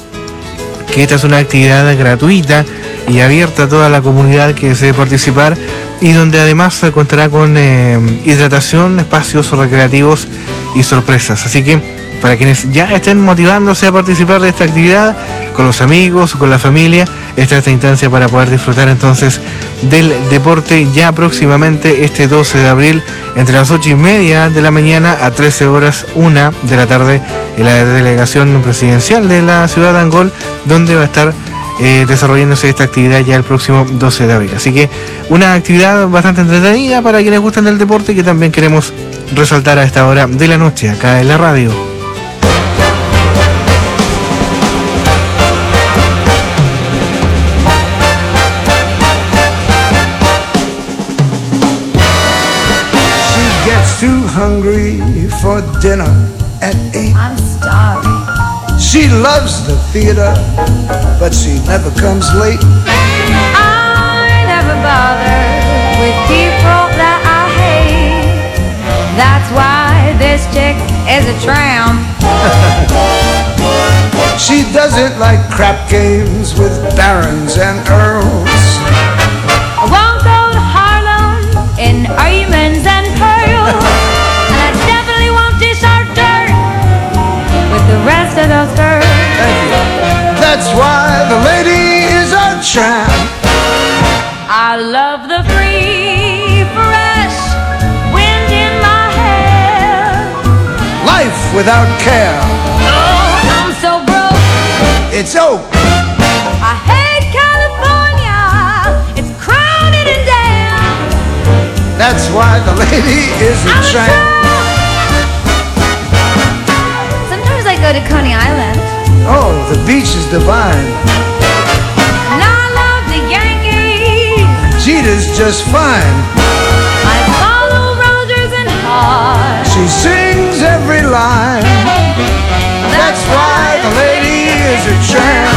que esta es una actividad gratuita y abierta a toda la comunidad que desee participar, y donde además contará con eh, hidratación, espacios recreativos y sorpresas. Así que para quienes ya estén motivándose a participar de esta actividad con los amigos o con la familia, esta es esta instancia para poder disfrutar entonces del deporte ya próximamente este doce de abril, entre las ocho y media de la mañana a trece horas una de la tarde, en la delegación presidencial de la ciudad de Angol, donde va a estar eh, desarrollándose esta actividad ya el próximo doce de abril. Así que una actividad bastante entretenida para quienes gustan del deporte, que también queremos resaltar a esta hora de la noche acá en la radio. Too hungry for dinner at eight. I'm starving. She loves the theater, but she never comes late. I never bother with people that I hate. That's why this chick is a tramp. She doesn't like crap games with barons and earls. I won't go to Harlem in diamonds and pearls. And I definitely won't dish our dirt with the rest of those girls. That's why the lady is a tramp. I love the free, fresh wind in my hair. Life without care. Oh, I'm so broke. It's oak. I hate California. It's crowded and damn. That's why the lady is a I'm tramp. A tramp. Sometimes I go to Coney Island. Oh, the beach is divine. And I love the Yankees. Jeter's just fine. I follow Rogers and Hart. She sings every line. That's why the lady is a tramp.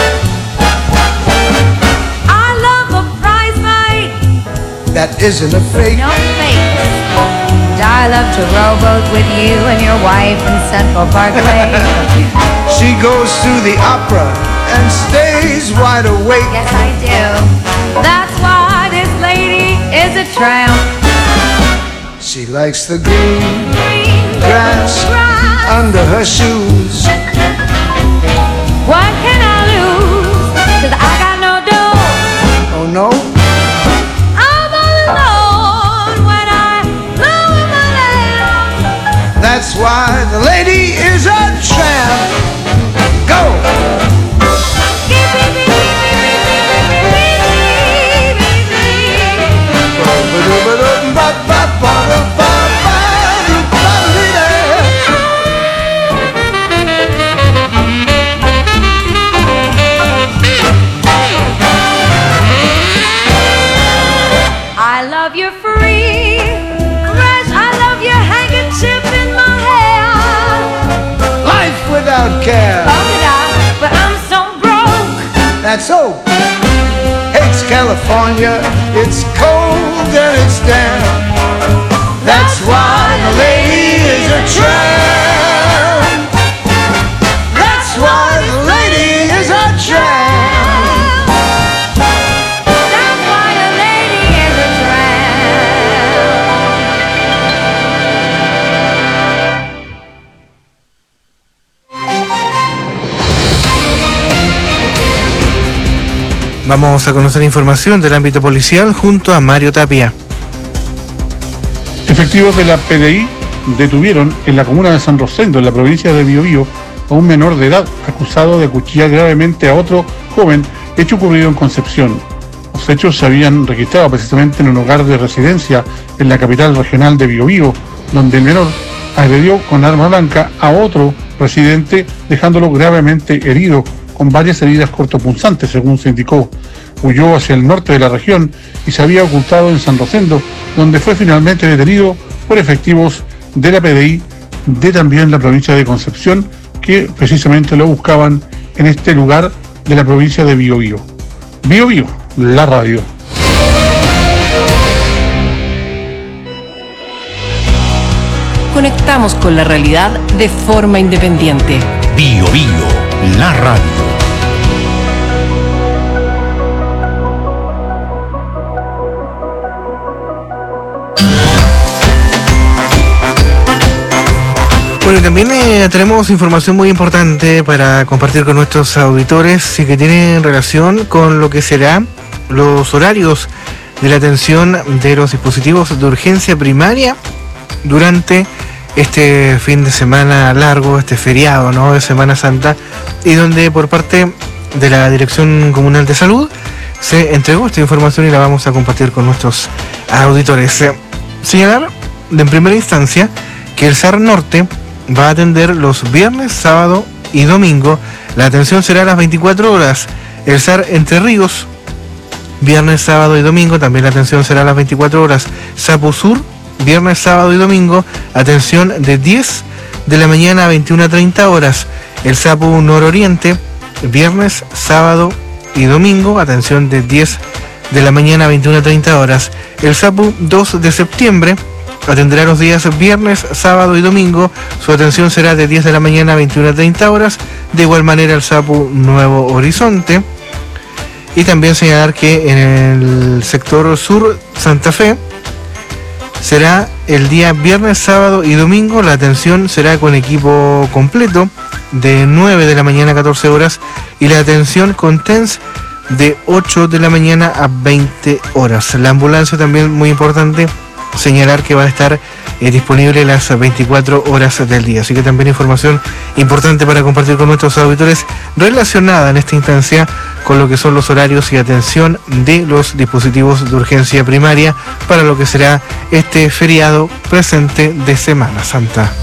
I love a prize fight. That isn't a fake. No fake. And I love to rowboat with you and your wife in Central Parkway. She goes to the opera and stays wide awake. Yes, I do. That's why this lady is a tramp. She likes the green, Green grass, grass under her shoes. What can I lose? Cause I got no dough. Oh no? I'm all alone when I lower my lamp. That's why the lady is a tramp. Go! that's so. Hates California, it's cold and it's damp. That's why the lady is a tramp. That's why the lady is a tramp. That's why a lady is a Vamos a conocer información del ámbito policial junto a Mario Tapia. Efectivos de la P D I detuvieron en la comuna de San Rosendo, en la provincia de Biobío, a un menor de edad acusado de acuchillar gravemente a otro joven, hecho ocurrido en Concepción. Los hechos se habían registrado precisamente en un hogar de residencia en la capital regional de Biobío, donde el menor agredió con arma blanca a otro residente, dejándolo gravemente herido, con varias heridas cortopunzantes, según se indicó. Huyó hacia el norte de la región y se había ocultado en San Rosendo, donde fue finalmente detenido por efectivos de la P D I de también la provincia de Concepción, que precisamente lo buscaban en este lugar de la provincia de Biobío. Biobío, la radio. Conectamos con la realidad de forma independiente. Biobío, la radio. Bueno, y también eh, tenemos información muy importante para compartir con nuestros auditores y que tiene relación con lo que será los horarios de la atención de los dispositivos de urgencia primaria durante este fin de semana largo, este feriado, ¿no?, de Semana Santa, y donde por parte de la Dirección Comunal de Salud se entregó esta información y la vamos a compartir con nuestros auditores. Eh, señalar de en primera instancia que el S A R Norte va a atender los viernes, sábado y domingo. La atención será a las veinticuatro horas. El S A R Entre Ríos, viernes, sábado y domingo, también la atención será a las veinticuatro horas. Sapu Sur, viernes, sábado y domingo, atención de diez de la mañana a veintiuna treinta horas. El Sapu Nororiente, viernes, sábado y domingo, atención de diez de la mañana a veintiuna treinta horas. El Sapu dos de septiembre atenderá los días viernes, sábado y domingo. Su atención será de diez de la mañana a veintiuna treinta horas. De igual manera el Sapu Nuevo Horizonte. Y también señalar que en el sector sur Santa Fe será el día viernes, sábado y domingo. La atención será con equipo completo de nueve de la mañana a catorce horas. Y la atención con T E N S de ocho de la mañana a veinte horas. La ambulancia también muy importante, señalar que va a estar eh, disponible las veinticuatro horas del día. Así que también información importante para compartir con nuestros auditores relacionada en esta instancia con lo que son los horarios y atención de los dispositivos de urgencia primaria para lo que será este feriado presente de Semana Santa.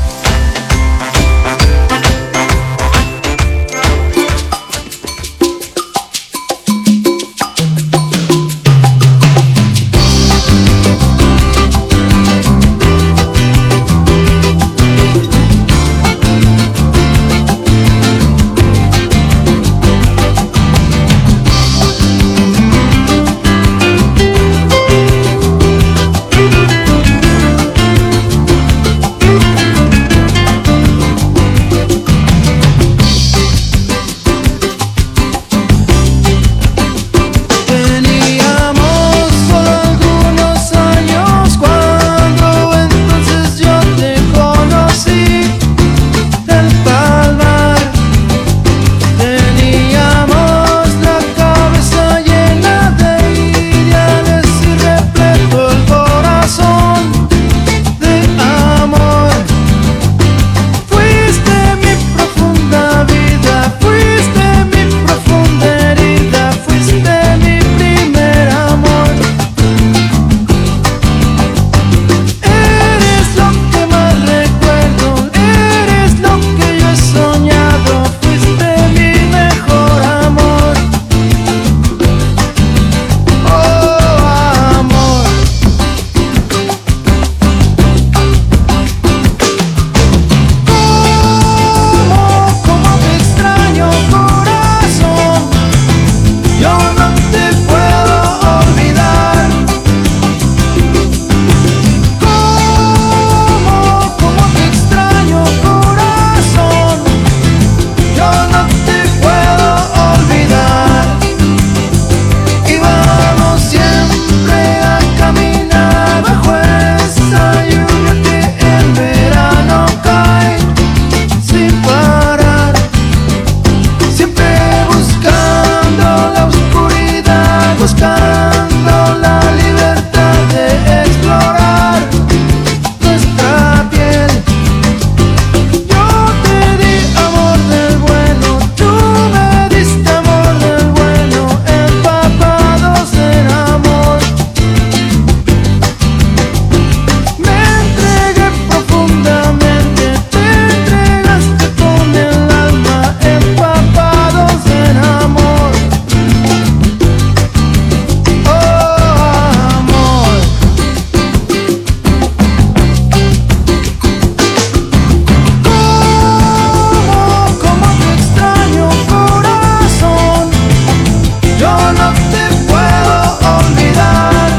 Yo no te puedo olvidar.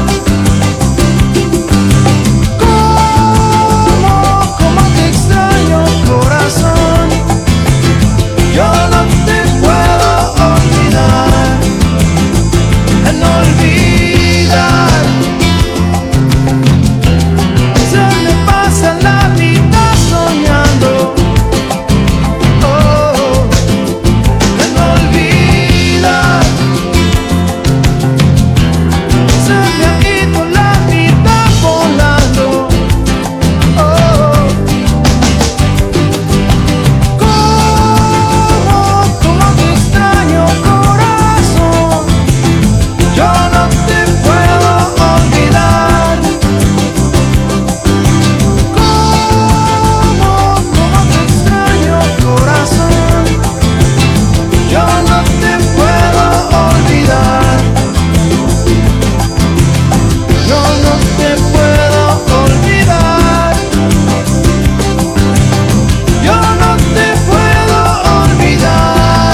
¿Cómo, cómo te extraño, corazón? Yo no te puedo olvidar. No olvidar. Se me pasa la vida soñando. Oh, no olvidar. Se me ha ido la vida volando. Oh, ¿cómo, cómo te extraño, corazón? Yo no te puedo olvidar. ¿Cómo, cómo te extraño, corazón? Yo no te puedo olvidar. Yo no te puedo olvidar. Yo no te puedo olvidar.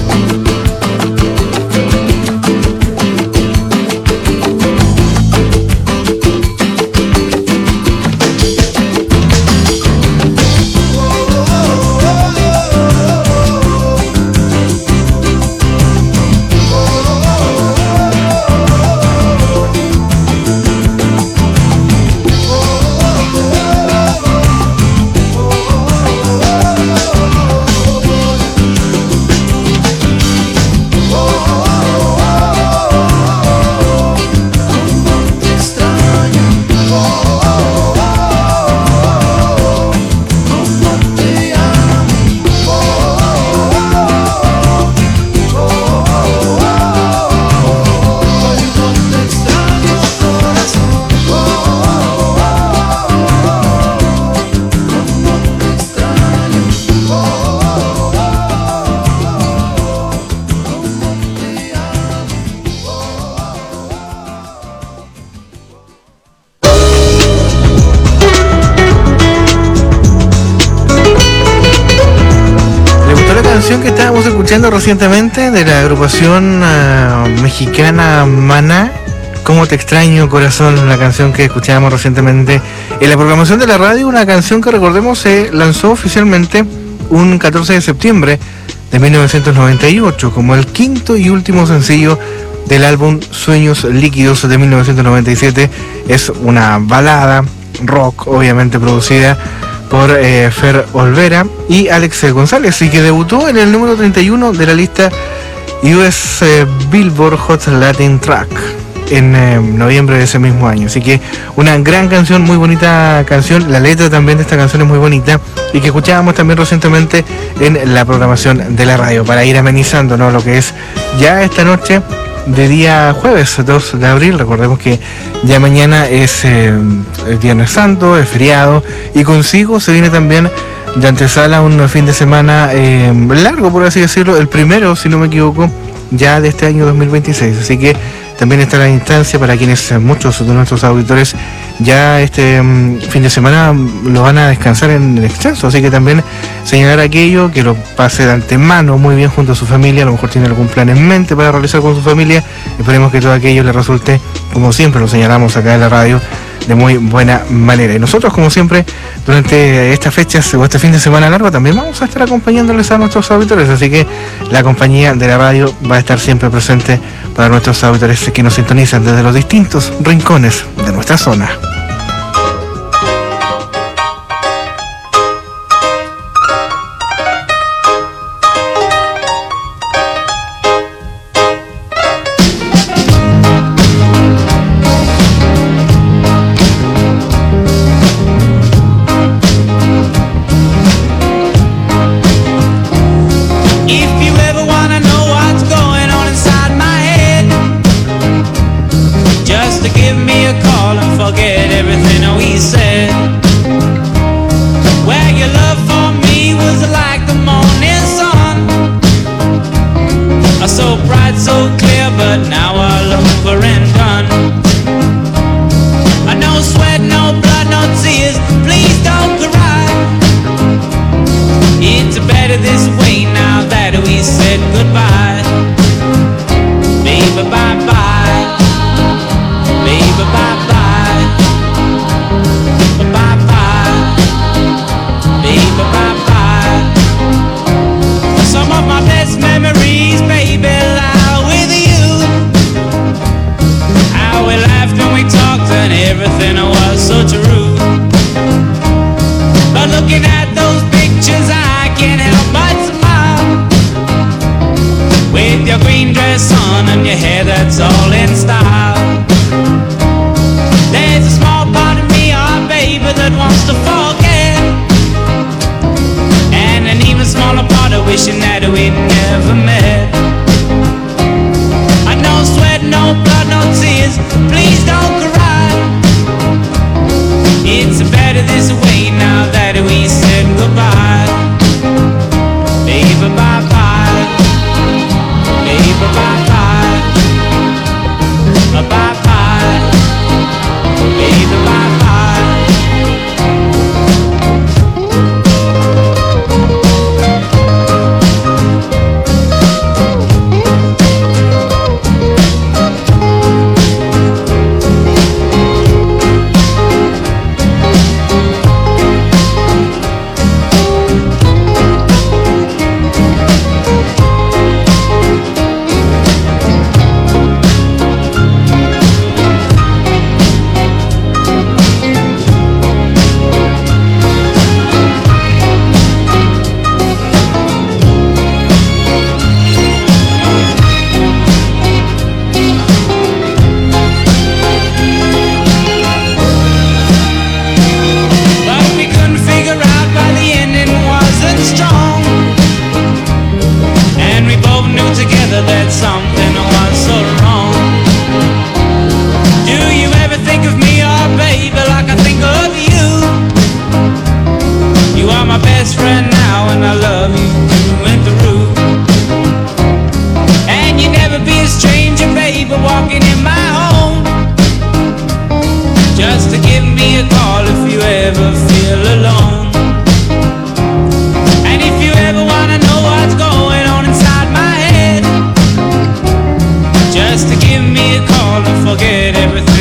Te extraño. Cómo te amo. Cómo te extraño, corazón. Cómo te extraño. ¿Le gustó la canción que estábamos escuchando recientemente de la agrupación uh, mexicana Maná? ¿Cómo te extraño, corazón? La canción que escuchábamos recientemente en la programación de la radio, una canción que, recordemos, se lanzó oficialmente un catorce de septiembre de mil novecientos noventa y ocho como el quinto y último sencillo del álbum Sueños Líquidos de mil novecientos noventa y siete. Es una balada rock, obviamente producida por eh, Fer Olvera y Alex González, y que debutó en el número treinta y uno de la lista U S eh, Billboard Hot Latin Track en eh, noviembre de ese mismo año. Así que una gran canción, muy bonita canción. La letra también de esta canción es muy bonita y que escuchábamos también recientemente en la programación de la radio para ir amenizando, ¿no?, lo que es ya esta noche de día jueves dos de abril. Recordemos que ya mañana es eh, el Viernes Santo, es feriado, y consigo se viene también de antesala un fin de semana eh, largo, por así decirlo, el primero, si no me equivoco, ya de este año dos mil veintiséis. Así que también está la instancia para quienes, muchos de nuestros auditores, ya este um, fin de semana lo van a descansar en el extenso. Así que también señalar aquello, que lo pase de antemano muy bien junto a su familia. A lo mejor tiene algún plan en mente para realizar con su familia. Esperemos que todo aquello le resulte, como siempre lo señalamos acá en la radio, de muy buena manera. Y nosotros, como siempre, durante estas fechas o este fin de semana largo, también vamos a estar acompañándoles a nuestros auditores. Así que la compañía de la radio va a estar siempre presente para nuestros auditores que nos sintonizan desde los distintos rincones de nuestra zona. This way now that we said goodbye. Baby, that's all in style. There's a small part of me, oh baby, that wants to forget, and an even smaller part of wishing that we never met. I no sweat, no blood, no tears, please don't cry. It's better this way now that we said goodbye. Baby, bye-bye. Baby, bye-bye. Bye-bye. Baby, bye-bye. That something was so wrong. Do you ever think of me, oh baby, like I think of you? You are my best friend now, and I love you through and through. And you never be a stranger, baby, walking in my home. Just to give me a call if you ever feel alone. And if you ever wanna know what's going on inside my head, just to give me a call and forget everything.